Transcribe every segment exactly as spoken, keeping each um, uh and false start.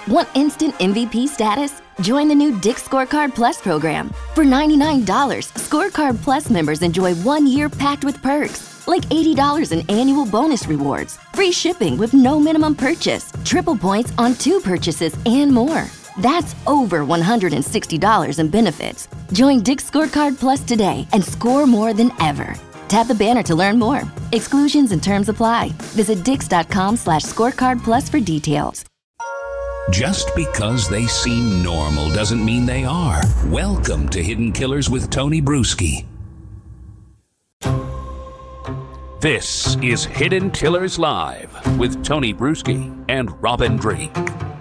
Want instant M V P status? Join the new Dick's Scorecard Plus program. For ninety-nine dollars, Scorecard Plus members enjoy one year packed with perks, like eighty dollars in annual bonus rewards, free shipping with no minimum purchase, triple points on two purchases, and more. That's over one hundred sixty dollars in benefits. Join Dick's Scorecard Plus today and score more than ever. Tap the banner to learn more. Exclusions and terms apply. Visit dix.com slash scorecard plus for details. Just because they seem normal doesn't mean they are. Welcome to Hidden Killers with Tony Bruschi. This is Hidden Killers Live with Tony Bruschi and Robin Drake.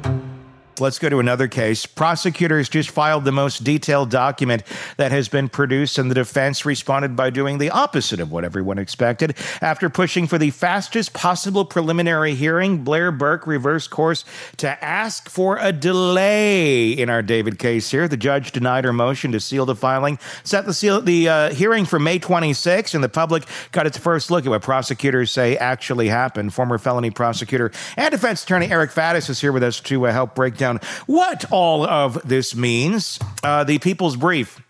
Let's go to another case. Prosecutors just filed the most detailed document that has been produced, and the defense responded by doing the opposite of what everyone expected. After pushing for the fastest possible preliminary hearing, Blair Burke reversed course to ask for a delay in our David case here. The judge denied her motion to seal the filing, set the, seal, the uh, hearing for May twenty-sixth, and the public got its first look at what prosecutors say actually happened. Former felony prosecutor and defense attorney Eric Faddis is here with us to uh, help break down what all of this means. Uh, the People's Brief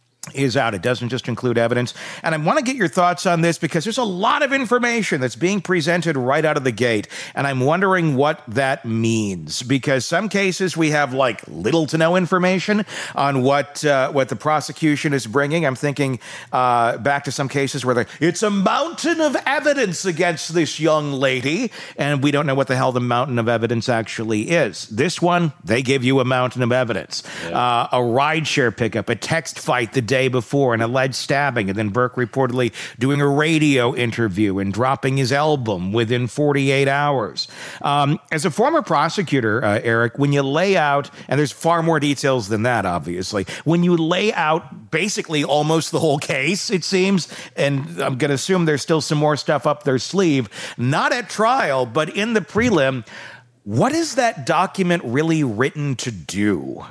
is out. It doesn't just include evidence. And I want to get your thoughts on this because there's a lot of information that's being presented right out of the gate. And I'm wondering what that means, because some cases we have like little to no information on what uh, what the prosecution is bringing. I'm thinking uh, back to some cases where it's a mountain of evidence against this young lady, and we don't know what the hell the mountain of evidence actually is. This one, they give you a mountain of evidence. Yeah. Uh, a rideshare pickup, a text fight the day before, an alleged stabbing, and then Burke reportedly doing a radio interview and dropping his album within forty-eight hours. Um, as a former prosecutor, uh, Eric, when you lay out, and there's far more details than that, obviously, when you lay out basically almost the whole case, it seems, and I'm going to assume there's still some more stuff up their sleeve, not at trial, but in the prelim, what is that document really written to do?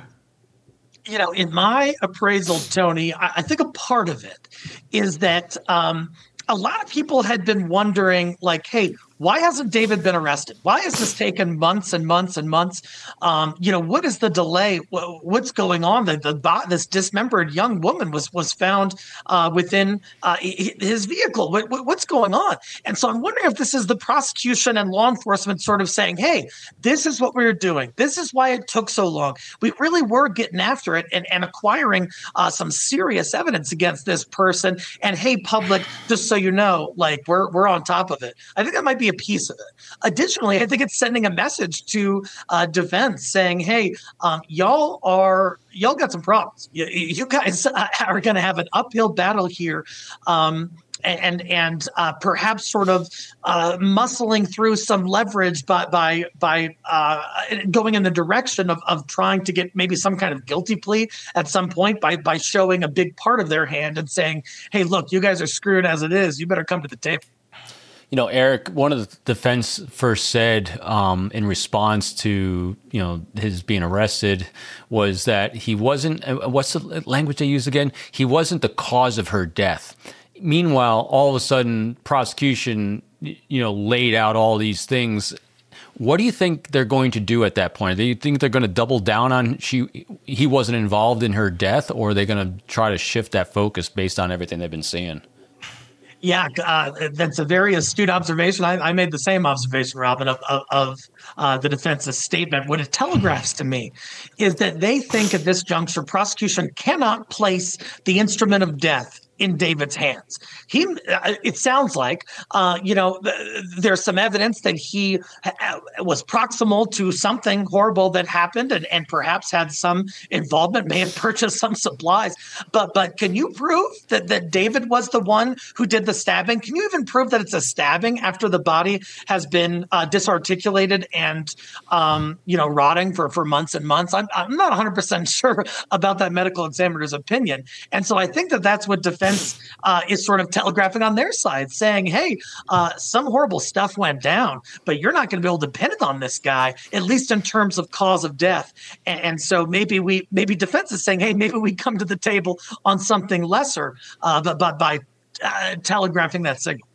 You know, in my appraisal, Tony, I, I think a part of it is that um, a lot of people had been wondering, like, hey, why hasn't David been arrested? Why has this taken months and months and months? Um, you know, what is the delay? What's going on? The, the this dismembered young woman was was found uh, within uh, his vehicle. What, what's going on? And so I'm wondering if this is the prosecution and law enforcement sort of saying, hey, this is what we were doing. This is why it took so long. We really were getting after it and, and acquiring uh, some serious evidence against this person. And hey, public, just so you know, like we're we're on top of it. I think that might be a piece of it. Additionally, I think it's sending a message to uh, defense saying, hey, um, y'all are y'all got some problems. You, you guys are going to have an uphill battle here. Um, and and uh, perhaps sort of uh, muscling through some leverage by by by uh, going in the direction of of trying to get maybe some kind of guilty plea at some point by by showing a big part of their hand and saying, hey, look, you guys are screwed as it is. You better come to the table. You know, Eric, one of the defense first said um, in response to, you know, his being arrested was that he wasn't, uh, what's the language they use again? He wasn't the cause of her death. Meanwhile, all of a sudden, prosecution, you know, laid out all these things. What do you think they're going to do at that point? Do you think they're going to double down on she he wasn't involved in her death, or are they going to try to shift that focus based on everything they've been seeing? Yeah, uh, that's a very astute observation. I, I made the same observation, Robin, of, of, of uh, the defense's statement. What it telegraphs to me is that they think at this juncture, prosecution cannot place the instrument of death in David's hands. He, it sounds like, uh, you know, th- there's some evidence that he ha- was proximal to something horrible that happened, and, and perhaps had some involvement, may have purchased some supplies. But but can you prove that, that David was the one who did the stabbing? Can you even prove that it's a stabbing after the body has been uh, disarticulated and, um, you know, rotting for, for months and months? I'm, I'm not one hundred percent sure about that medical examiner's opinion. And so I think that that's what defense Uh, is sort of telegraphing on their side, saying, hey, uh, some horrible stuff went down, but you're not going to be able to pin it on this guy, at least in terms of cause of death. And, and so maybe we, maybe defense is saying, hey, maybe we come to the table on something lesser, uh, but, but by uh, telegraphing that signal.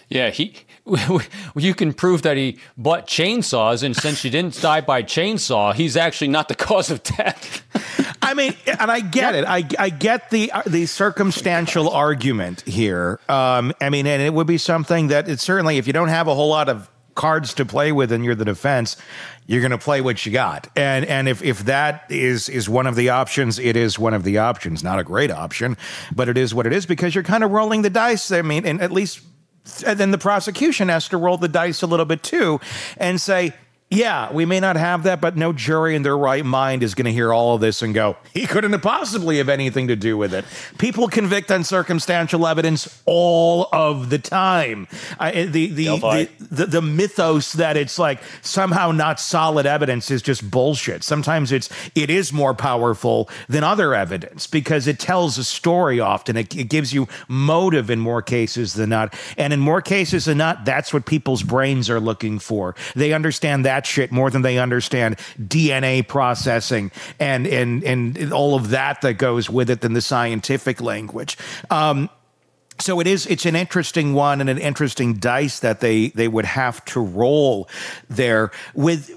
Yeah, he. You can prove that he bought chainsaws, and since she didn't die by chainsaw, he's actually not the cause of death. I mean, and I get it. I, I get the the circumstantial argument here. Um, I mean, and it would be something that it's certainly, if you don't have a whole lot of cards to play with and you're the defense, you're going to play what you got. And and if if that is is one of the options, it is one of the options. Not a great option, but it is what it is, because you're kind of rolling the dice. I mean, and at least and then the prosecution has to roll the dice a little bit too and say, yeah, we may not have that, but no jury in their right mind is going to hear all of this and go, he couldn't have possibly have anything to do with it. People convict on circumstantial evidence all of the time. Uh, the, the, the, the, the mythos that it's like somehow not solid evidence is just bullshit. Sometimes it's, it is more powerful than other evidence because it tells a story often. It, it gives you motive in more cases than not. And in more cases than not, that's what people's brains are looking for. They understand that shit more than they understand D N A processing and and and all of that that goes with it than the scientific language. Um, so it is it's an interesting one and an interesting dice that they they would have to roll there with.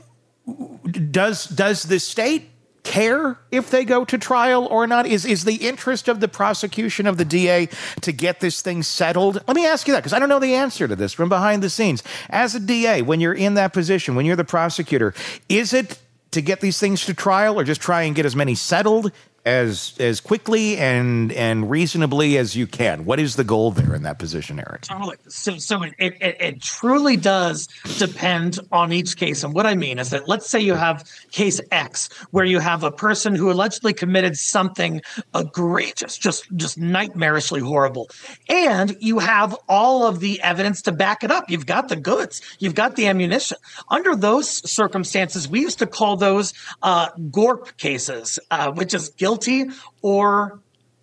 Does does the state care if they go to trial or not? Is is the interest of the prosecution, of the D A, to get this thing settled? Let me ask you that, because I don't know the answer to this from behind the scenes. As a D A, when you're in that position, when you're the prosecutor, is it to get these things to trial or just try and get as many settled as as quickly and and reasonably as you can? What is the goal there in that position, Eric? Totally. So, so it, it, it truly does depend on each case. And what I mean is that let's say you have case X, where you have a person who allegedly committed something egregious, just, just nightmarishly horrible. And you have all of the evidence to back it up. You've got the goods. You've got the ammunition. Under those circumstances, we used to call those uh, GORP cases, uh, which is guilty Guilty or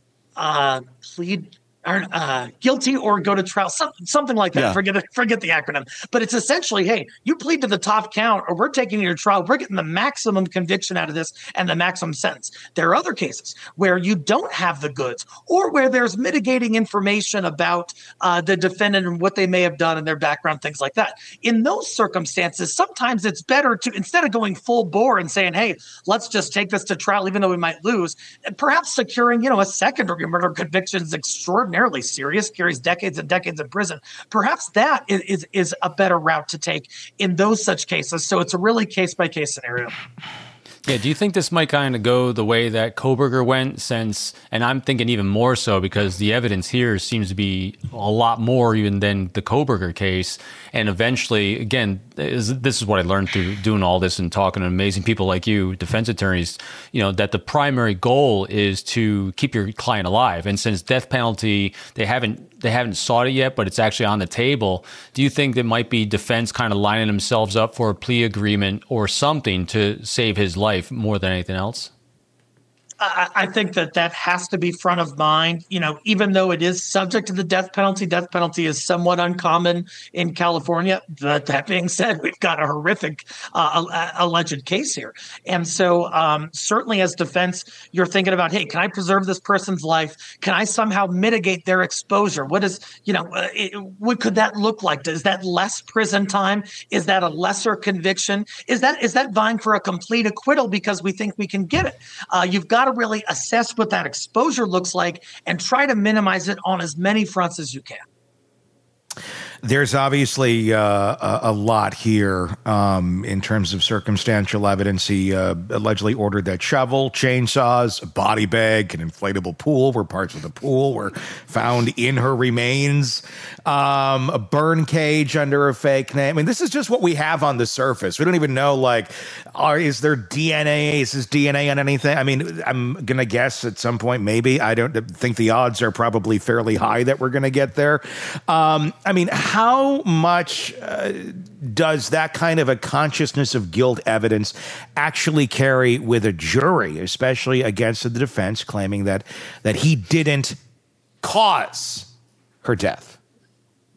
uh, plead, or uh, guilty or go to trial, some, something like that. Yeah. Forget forget the acronym, but it's essentially, hey, you plead to the top count, or we're taking you to trial. We're getting the maximum conviction out of this and the maximum sentence. There are other cases where you don't have the goods, or where there's mitigating information about uh, the defendant and what they may have done in their background, things like that. In those circumstances, sometimes it's better to, instead of going full bore and saying, hey, let's just take this to trial, even though we might lose, and perhaps securing, you know, a second degree murder conviction is extraordinary. Serious, carries decades and decades in prison. Perhaps that is, is is a better route to take in those such cases. So it's a really case by case scenario. Yeah, do you think this might kind of go the way that Kohberger went, since, and I'm thinking even more so because the evidence here seems to be a lot more even than the Kohberger case. And eventually, again, is, this is what I learned through doing all this and talking to amazing people like you, defense attorneys, you know, that the primary goal is to keep your client alive. And since death penalty, they haven't they haven't sought it yet, but it's actually on the table. Do you think that might be defense kind of lining themselves up for a plea agreement or something to save his life more than anything else? I, I think that that has to be front of mind. You know, even though it is subject to the death penalty, death penalty is somewhat uncommon in California. But that being said, we've got a horrific uh, alleged case here. And so um, certainly as defense, you're thinking about, hey, can I preserve this person's life? Can I somehow mitigate their exposure? What is, you know, uh, it, what could that look like? Is that less prison time? Is that a lesser conviction? Is that is that vying for a complete acquittal because we think we can get it? Uh, you've got to really assess what that exposure looks like and try to minimize it on as many fronts as you can. There's obviously uh, a, a lot here um, in terms of circumstantial evidence. He uh, allegedly ordered that shovel, chainsaws, a body bag, an inflatable pool where parts of the pool were found in her remains, um, a burn cage under a fake name. I mean, this is just what we have on the surface. We don't even know, like, are, is there D N A? Is this D N A on anything? I mean, I'm going to guess at some point, maybe. I don't think the odds are probably fairly high that we're going to get there. Um, I mean, how much uh, does that kind of a consciousness of guilt evidence actually carry with a jury, especially against the defense claiming that that he didn't cause her death?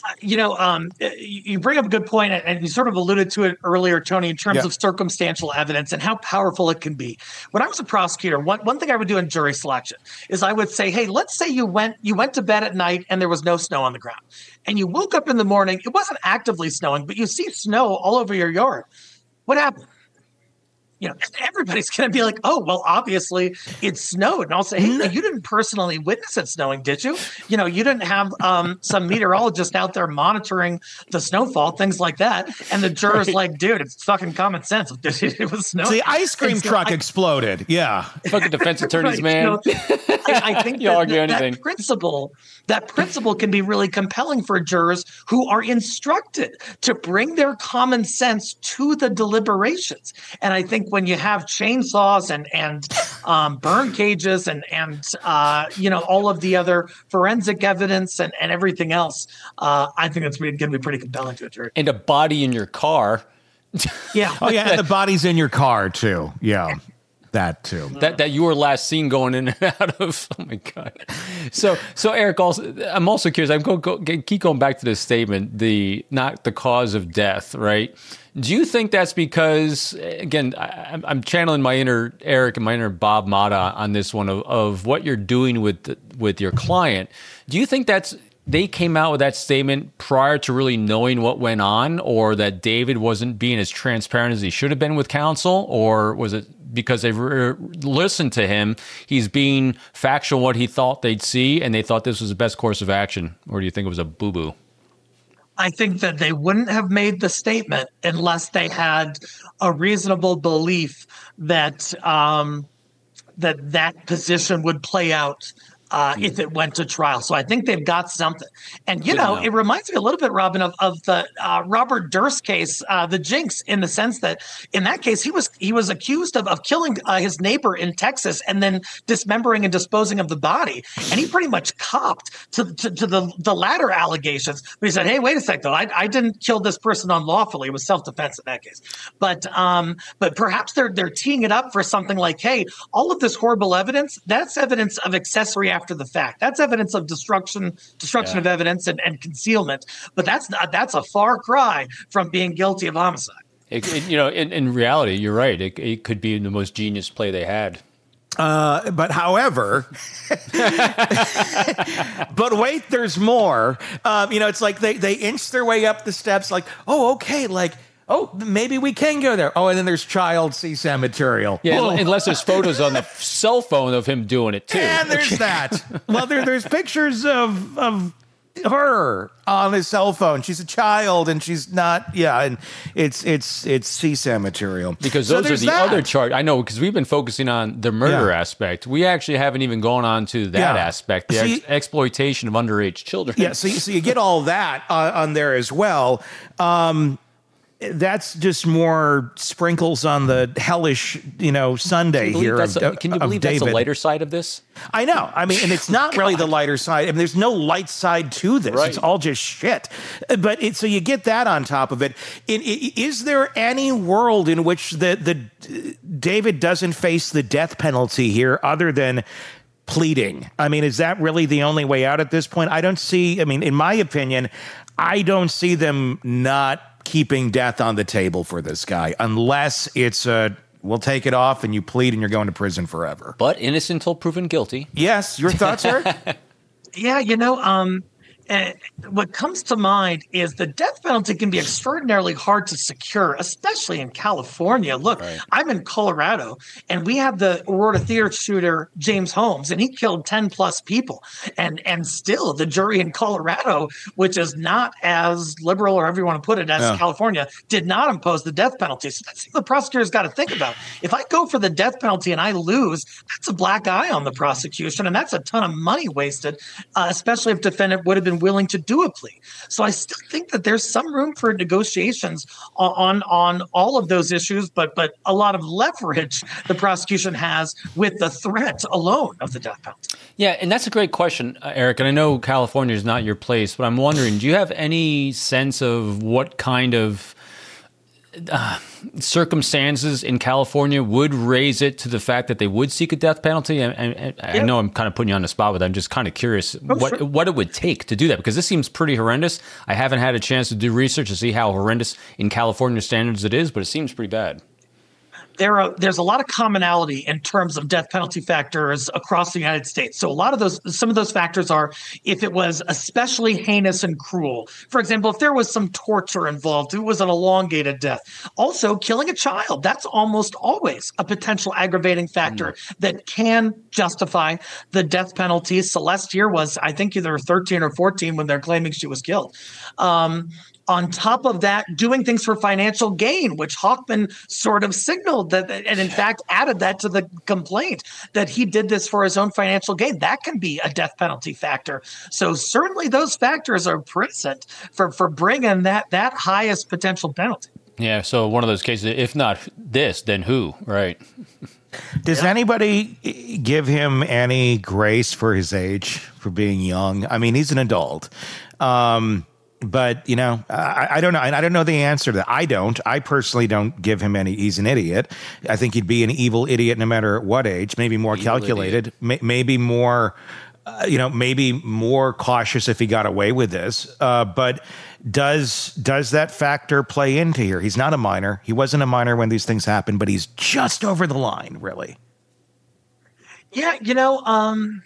you know, um, you bring up a good point, and you sort of alluded to it earlier, Tony, in terms yeah. of circumstantial evidence and how powerful it can be. When I was a prosecutor, one, one thing I would do in jury selection is I would say, hey, let's say you went you went to bed at night and there was no snow on the ground, and you woke up in the morning, it wasn't actively snowing, but you see snow all over your yard. What happened? You know, everybody's going to be like, oh, well, obviously it snowed. And I'll say, hey, you didn't personally witness it snowing, did you? You know, you didn't have um, some meteorologist out there monitoring the snowfall, things like that. And the juror's right. like, dude, it's fucking common sense. It was snowing. So the ice cream so truck I, exploded. Yeah. Fucking defense attorneys, right, man. You know, I, I think you that, argue that, anything. that principle, that principle can be really compelling for jurors who are instructed to bring their common sense to the deliberations. And I think when you have chainsaws and and um, burn cages and and uh, you know all of the other forensic evidence and, and everything else, uh, I think it's going to be pretty compelling to a jury. And a body in your car. Yeah. Oh yeah, and the body's in your car too. Yeah. That too. That that you were last seen going in and out of. Oh my god. So so Eric, also I'm also curious. I'm going go, keep going back to this statement. The not the cause of death, right? Do you think that's because, again, I, I'm channeling my inner Eric and my inner Bob Mata on this one of, of what you're doing with the, with your client? Do you think that's they came out with that statement prior to really knowing what went on, or that David wasn't being as transparent as he should have been with counsel, or was it because they re- listened to him, he's being factual what he thought they'd see, and they thought this was the best course of action? Or do you think it was a boo-boo? I think that they wouldn't have made the statement unless they had a reasonable belief that um, that that position would play out uh, mm. if it went to trial. So I think they've got something. And, you know, know, it reminds me a little bit, Robin, of, of the uh, Robert Durst case, uh, the Jinx, in the sense that in that case, he was he was accused of, of killing uh, his neighbor in Texas and then dismembering and disposing of the body. And he pretty much copped to, to, to the, the latter allegations. But he said, hey, wait a sec, though. I, I didn't kill this person unlawfully. It was self-defense in that case. But um, but perhaps they're they're teeing it up for something like, hey, all of this horrible evidence, that's evidence of accessory after the fact. That's evidence of destruction, destruction yeah. of evidence and, and concealment. But that's not, that's a far cry from being guilty of homicide. It, it, you know, in, in reality, you're right. It, it could be the most genius play they had. Uh, but however, but wait, there's more. Um, you know, it's like they, they inch their way up the steps like, oh, okay, like, oh, maybe we can go there. Oh, and then there's child C SAM material. Yeah, Whoa. Unless there's photos on the cell phone of him doing it, too. And there's that. Well, there, there's pictures of of her on his cell phone. She's a child, and she's not, yeah, and it's it's it's C SAM material. Because so those are the that. other charge. I know, because we've been focusing on the murder yeah. aspect. We actually haven't even gone on to that yeah. aspect, the so ex- you, exploitation of underage children. Yeah, so you, so you get all that uh, on there as well. Um That's just more sprinkles on the hellish, you know, Sunday can you here. Of, a, can you believe that's David. the lighter side of this? I know. I mean, and it's not really the lighter side. I mean, there's no light side to this. Right. It's all just shit. But it, so you get that on top of it. In, in, is there any world in which the the David doesn't face the death penalty here, other than pleading? I mean, is that really the only way out at this point? I don't see. I mean, in my opinion, I don't see them not keeping death on the table for this guy, unless it's a, we'll take it off and you plead and you're going to prison forever. But innocent until proven guilty. Yes. Your thoughts, Eric? Yeah, you know, um, uh, what comes to mind is the death penalty can be extraordinarily hard to secure, especially in California. Look, right. I'm in Colorado, and we have the Aurora Theater shooter, James Holmes, and he killed ten plus people. And and still, the jury in Colorado, which is not as liberal, or however you want to put it, as yeah. California, did not impose the death penalty. So that's what the prosecutor's got to think about. If I go for the death penalty and I lose, that's a black eye on the prosecution, and that's a ton of money wasted, uh, especially if defendant would have been willing to do a plea. So I still think that there's some room for negotiations on, on on all of those issues, but but a lot of leverage the prosecution has with the threat alone of the death penalty. Yeah, and that's a great question, Eric. And I know California is not your place, but I'm wondering, do you have any sense of what kind of uh, circumstances in California would raise it to the fact that they would seek a death penalty? And, and, and yep. I know I'm kind of putting you on the spot, but I'm just kind of curious oh, what sure. what it would take to do that, because this seems pretty horrendous. I haven't had a chance to do research to see how horrendous in California standards it is, but it seems pretty bad. There are, there's a lot of commonality in terms of death penalty factors across the United States. So a lot of those, some of those factors are if it was especially heinous and cruel. For example, if there was some torture involved, it was an elongated death. Also, killing a child, that's almost always a potential aggravating factor mm. that can justify the death penalty. Celeste here was, I think, either thirteen or fourteen when they're claiming she was killed. Um, On top of that, doing things for financial gain, which Hochman sort of signaled that, and in fact added that to the complaint, that he did this for his own financial gain. That can be a death penalty factor. So certainly those factors are present for, for bringing that, that highest potential penalty. Yeah, so one of those cases, if not this, then who, right? Does yeah. anybody give him any grace for his age, for being young? I mean, he's an adult. Um But, you know, I, I don't know. I don't know the answer to that. I don't. I personally don't give him any. He's an idiot. I think he'd be an evil idiot no matter what age, maybe more evil calculated, may, maybe more, uh, you know, maybe more cautious if he got away with this. Uh, but does does that factor play into here? He's not a minor. He wasn't a minor when these things happened, but he's just over the line, really. Yeah, you know, um...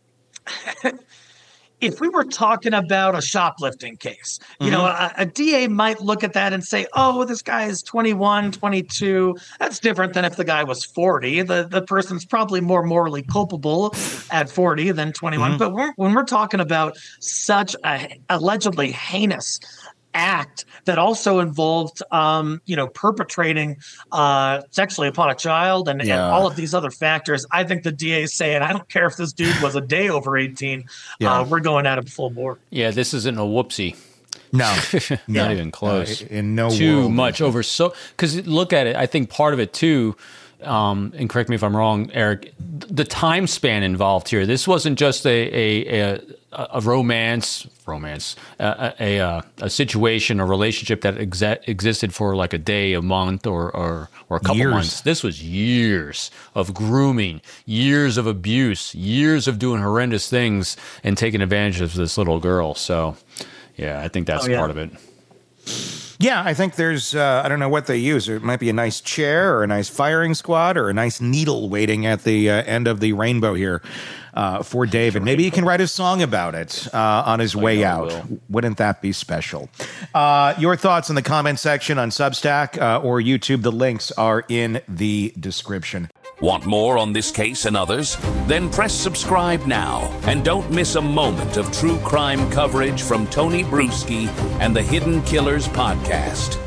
if we were talking about a shoplifting case, you mm-hmm. know, a, a D A might look at that and say, oh, this guy is twenty-one, twenty-two. That's different than if the guy was forty. The the person's probably more morally culpable at forty than twenty-one. Mm-hmm. But we're, when we're talking about such a allegedly heinous act that also involved, um, you know, perpetrating uh, sexually upon a child and, yeah. and all of these other factors, I think the D A is saying, I don't care if this dude was a day over eighteen. Yeah. Uh, we're going at him full bore. Yeah, this isn't a whoopsie. No, not no. even close. Uh, in no too world. much over. So, because look at it, I think part of it too. Um, and correct me if I'm wrong, Eric, the time span involved here. This wasn't just a a, a, a romance, romance, a, a, a, a situation, a relationship that exa- existed for like a day, a month, or or, or a couple years. months. This was years of grooming, years of abuse, years of doing horrendous things and taking advantage of this little girl. So, yeah, I think that's oh, yeah. part of it. Yeah, I think there's, uh, I don't know what they use. It might be a nice chair or a nice firing squad or a nice needle waiting at the uh, end of the rainbow here uh, for David. Maybe he can write a song about it uh, on his way out. Wouldn't that be special? Uh, your thoughts in the comment section on Substack uh, or YouTube. The links are in the description. Want more on this case and others? Then press subscribe now and don't miss a moment of true crime coverage from Tony Bruschi and the Hidden Killers podcast.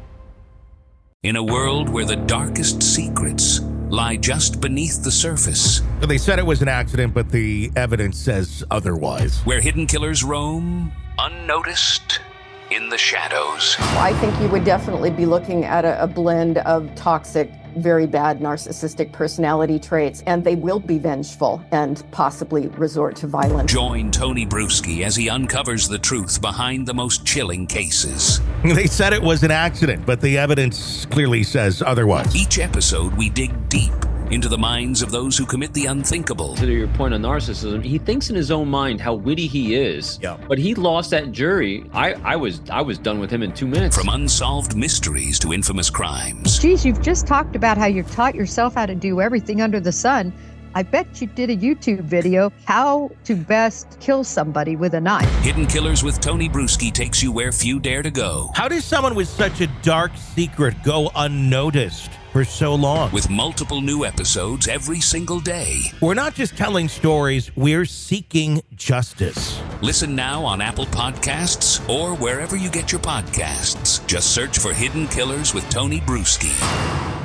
In a world where the darkest secrets lie just beneath the surface. They said it was an accident, but the evidence says otherwise. Where hidden killers roam unnoticed in the shadows. I think you would definitely be looking at a, a blend of toxic, very bad narcissistic personality traits, and they will be vengeful and possibly resort to violence. Join Tony Bruschi as he uncovers the truth behind the most chilling cases. They said it was an accident, but the evidence clearly says otherwise. Each episode, we dig deep into the minds of those who commit the unthinkable. To your point on narcissism, he thinks in his own mind how witty he is. Yeah. But he lost that jury. I, I was I was done with him in two minutes. From unsolved mysteries to infamous crimes. Geez, you've just talked about how you've taught yourself how to do everything under the sun. I bet you did a YouTube video, how to best kill somebody with a knife. Hidden Killers with Tony Bruschi takes you where few dare to go. How does someone with such a dark secret go unnoticed for so long? With multiple new episodes every single day. We're not just telling stories, we're seeking justice. Listen now on Apple Podcasts or wherever you get your podcasts. Just search for Hidden Killers with Tony Bruschi.